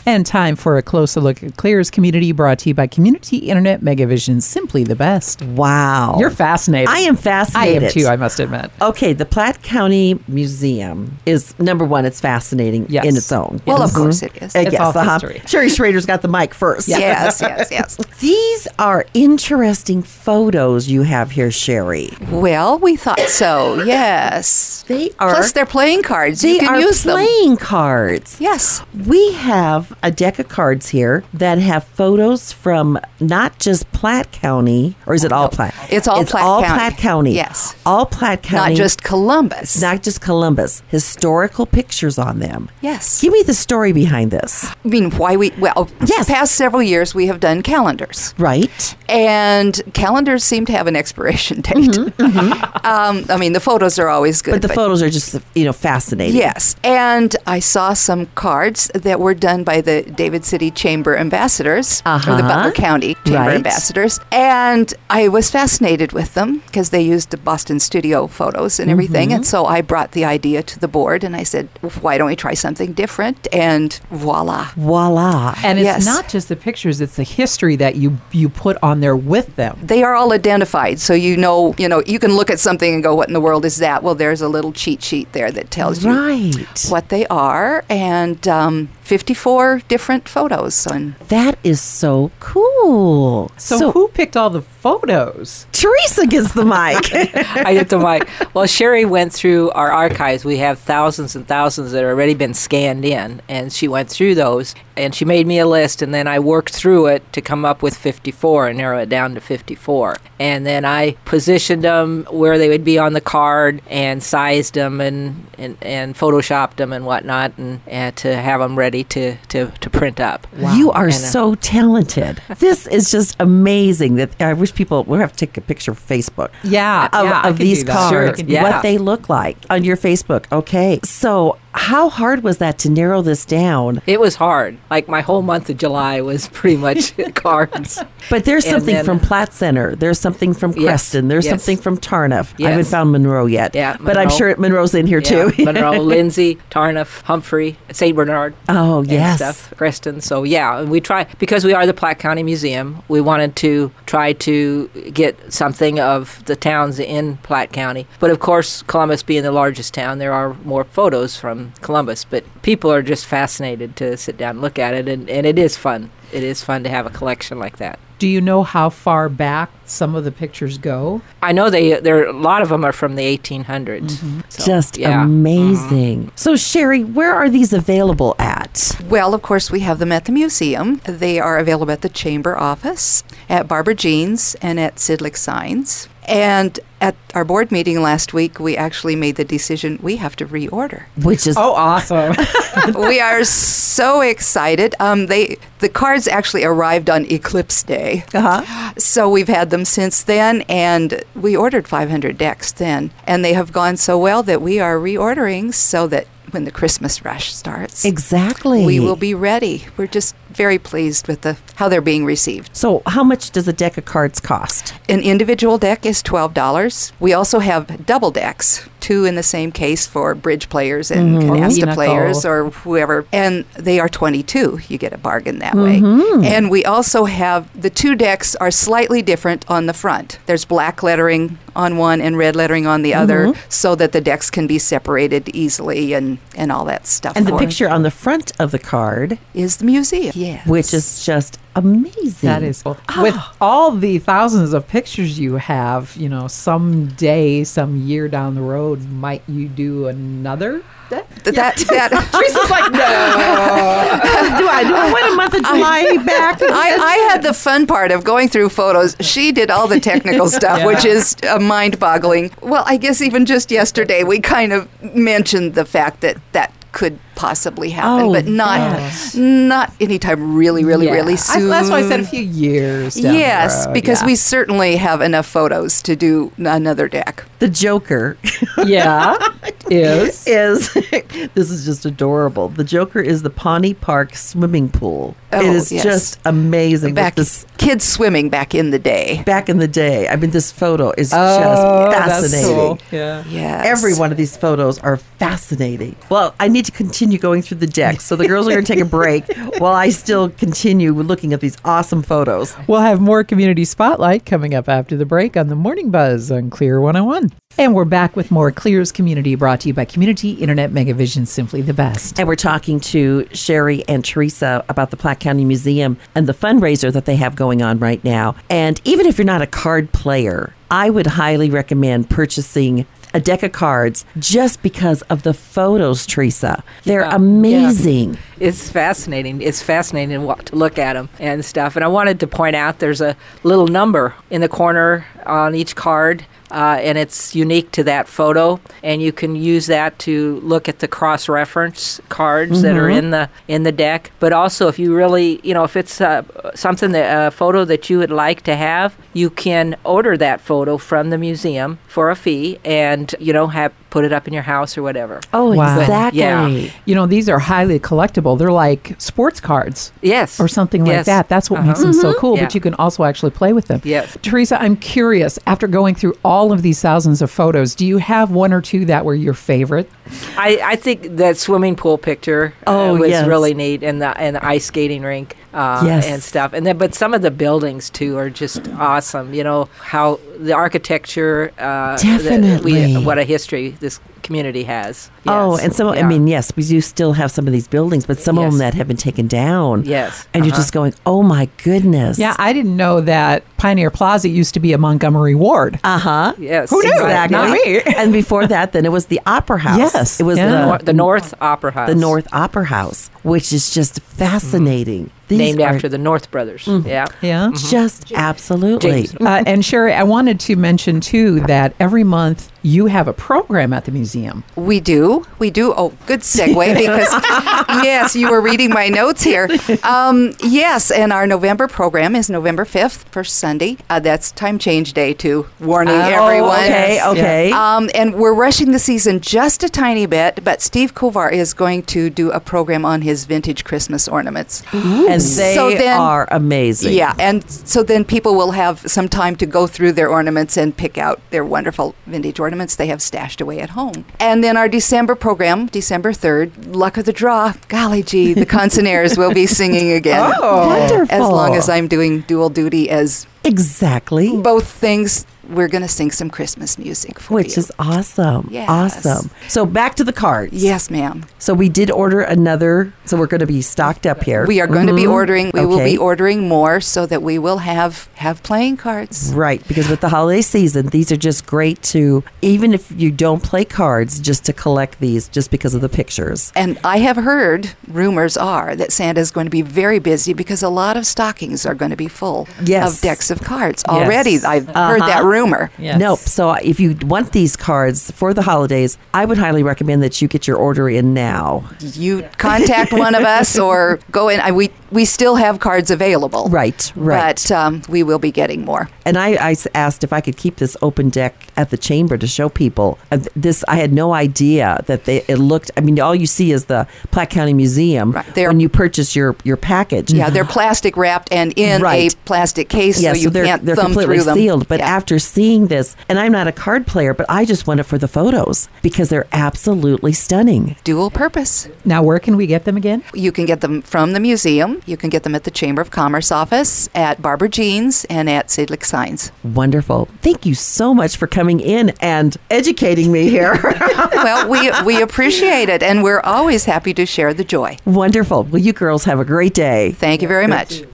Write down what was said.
And time for a closer look at Clear's Community, brought to you by Community Internet Megavision. Simply the best. Wow. You're fascinated. I am fascinated. I am too, I must admit. Okay, the Platte County Museum is, number one, it's fascinating Yes. in its own. Well, of course it is. It's all history. Sherry Schrader's got the mic first. Yes, yes, yes. These are interesting photos you have here, Sherry. Well, we thought so, yes. They are. Plus, they're playing cards. They You can are use them. playing cards. Yes. We have a deck of cards here that have photos from not just Platte County, or is it all Platte? It's all Platte County. Platte County. Yes. All Platte County. Not just Columbus. Not just Columbus. Historical pictures on them. Yes. Give me the story behind this. I mean, why we, well, Yes. the past several years we have done calendars. Right. And calendars seem to have an expiration date. I mean, the photos are always good. But the photos are just, fascinating. Yes. And I saw some cards that were done by the David City Chamber Ambassadors, or the Butler County Chamber Right. Ambassadors. And I was fascinated with them because they used the Boston studio photos and everything. And so I brought the idea to the board and I said, why don't we try something different? And voila. Voila. And it's Yes. not just the pictures, it's the history that you put on there with them. They are all identified, so you know, you can look at something and go, what in the world is that? Well, there's a little cheat sheet there that tells you Right. what they are, and 54 different photos. And That is so cool. So who picked all the photos? Teresa gets the mic. I get the mic. Well, Sherry went through our archives. We have thousands and thousands that have already been scanned in, and she went through those, and she made me a list, and then I worked through it to come up with 54 and narrow it down to 54. And then I positioned them where they would be on the card and sized them and photoshopped them and whatnot, and to have them ready to print up. You are And, so talented. This is just amazing. That I wish people would have to take a picture of Facebook. Yeah, I Of could these do that. Sure, I cards, could do Yeah. what they look like on your Facebook. Okay. So how hard was that to narrow this down? It was hard. Like my whole month of July was pretty much cards. But there's And something then- from Platte Center. There's something from Yes, Creston. There's yes. something from Tarniff. I Yes. haven't found Monroe yet. Yeah, But I'm Monroe. sure Monroe's in here too. Yeah, Monroe, Lindsay, Tarniff, Humphrey, St. Bernard. Oh, and yes. stuff, Creston. So yeah, and we try, because we are the Platte County Museum, we wanted to try to get something of the towns in Platte County. But of course, Columbus being the largest town, there are more photos from Columbus. But people are just fascinated to sit down and look at it, and it is fun. It is fun to have a collection like that. Do you know how far back some of the pictures go? I know there a lot of them are from the 1800s. So, Just yeah. amazing. So, Sherry, where are these available at? well, of course, we have them at the museum. They are available at the chamber office, at Barbara Jean's, and at Sidlick Signs. And at our board meeting last week, we actually made the decision we have to reorder. Which is Oh, awesome. We are so excited. The cards actually arrived on Eclipse Day. So we've had them since then, and we ordered 500 decks then. And they have gone so well that we are reordering so that when the Christmas rush starts, exactly. we will be ready. We're just very pleased with how they're being received. So, how much does a deck of cards cost? An individual deck is $12. We also have double decks, 2 in the same case for bridge players and canasta Pinochle. players or whoever, and they are $22. You get a bargain that way. And we also have the 2 decks are slightly different on the front. There's black lettering on one and red lettering on the other, so that the decks can be separated easily and all that stuff. And the for it. picture on the front of the card, is the museum. Yes. which is just amazing. That is with all the thousands of pictures you have, someday, some year down the road, might you do another? that Teresa's like, no. do I want a month of July back? I had the fun part of going through photos. She did all the technical stuff, which is mind-boggling. Well, I guess even just yesterday we kind of mentioned the fact that could possibly happen, but not anytime really soon. That's why I said a few years down the Yes, road, because yeah. we certainly have enough photos to do another deck. The Joker is. this is just adorable. The Joker is the Pawnee Park swimming pool. Oh, it is yes. just amazing. Back kids swimming back in the day. Back in the day. I mean, this photo is just That's fascinating. cool. Yeah. Yes. Every one of these photos are fascinating. Well, I need to continue continue going through the decks. So the girls are going to take a break while I still continue looking at these awesome photos. We'll have more Community Spotlight coming up after the break on the Morning Buzz on Clear 101. And we're back with more Clear's Community, brought to you by Community Internet Megavision, simply the best. And we're talking to Sherry and Teresa about the Platte County Museum and the fundraiser that they have going on right now. And even if you're not a card player, I would highly recommend purchasing a deck of cards just because of the photos, Teresa. They're amazing. Yeah. It's fascinating. It's fascinating to look at them and stuff. And I wanted to point out there's a little number in the corner on each card. And it's unique to that photo, and you can use that to look at the cross-reference cards that are in the deck. But also, if you really, if it's something a photo that you would like to have, you can order that photo from the museum for a fee, and put it up in your house or whatever. Oh, Wow. exactly. Yeah. These are highly collectible. They're like sports cards. Yes. Or something like Yes. that. That's what makes them so cool, Yeah. but you can also actually play with them. Yes. Teresa, I'm curious, after going through all of these thousands of photos, do you have one or two that were your favorite? I think that swimming pool picture was really neat, and the ice skating rink and stuff. And then, but some of the buildings too are just awesome. How the architecture, Definitely. what a history this community has. Oh, Yes. and some, Yeah. yes, we do still have some of these buildings, but some of Yes. them that have been taken down. Yes. And you're just going, oh my goodness. Yeah, I didn't know that Pioneer Plaza used to be a Montgomery ward. Uh-huh. Yes. Who knew? Exactly. Not me. And before that, then it was the Opera House. Yes. It was Yeah. The North Opera House. the North Opera House, which is just fascinating. These named are after the North Brothers. Yeah. Yeah. just absolutely. James. And Sherry, I wanted to mention too that every month you have a program at the museum. We do. Oh, good segue because, yes, you were reading my notes here. Yes, and our November program is November 5th, first Sunday. That's time change day too, warning everyone. Okay. And we're rushing the season just a tiny bit, but Steve Kovar is going to do a program on his vintage Christmas ornaments. And they So then- are amazing. Yeah, and so then people will have some time to go through their ornaments and pick out their wonderful vintage ornaments they have stashed away at home. And then our December program, December 3rd, luck of the draw, golly gee, the Consignaires will be singing again. Wonderful. As long as I'm doing dual duty as Exactly. both things, we're going to sing some Christmas music for Which you. is awesome. Yes. Awesome. So back to the cards. Yes, ma'am. So we did order another. So we're going to be stocked up here. We are going to be ordering. We will Okay. be ordering more so that we will have playing cards. Right, because with the holiday season, these are just great to, even if you don't play cards, just to collect these just because of the pictures. And I have heard, rumors are, that Santa is going to be very busy because a lot of stockings are going to be full Yes. of decks of cards already. Yes. I've heard that rumor. Yes. Nope. So if you want these cards for the holidays, I would highly recommend that you get your order in now. You contact one of us or go in. We still have cards available. Right. But we will be getting more. And I asked if I could keep this open deck at the chamber to show people. This I had no idea that it looked. I mean, all you see is the Platte County Museum Right. when you purchase your package. Yeah, they're plastic wrapped and in Right. a plastic case, Yeah, so you they're can't thumb completely through them. sealed. But Yeah. after seeing this, and I'm not a card player, but I just want it for the photos because they're absolutely stunning. Dual purpose. Now, where can we get them again? You can get them from the museum. You can get them at the Chamber of Commerce office, at Barbara Jean's, and at Sidlick Signs. Wonderful. Thank you so much for coming in and educating me here. Well, we appreciate it, and we're always happy to share the joy. Wonderful. Well, you girls have a great day. Thank you very much.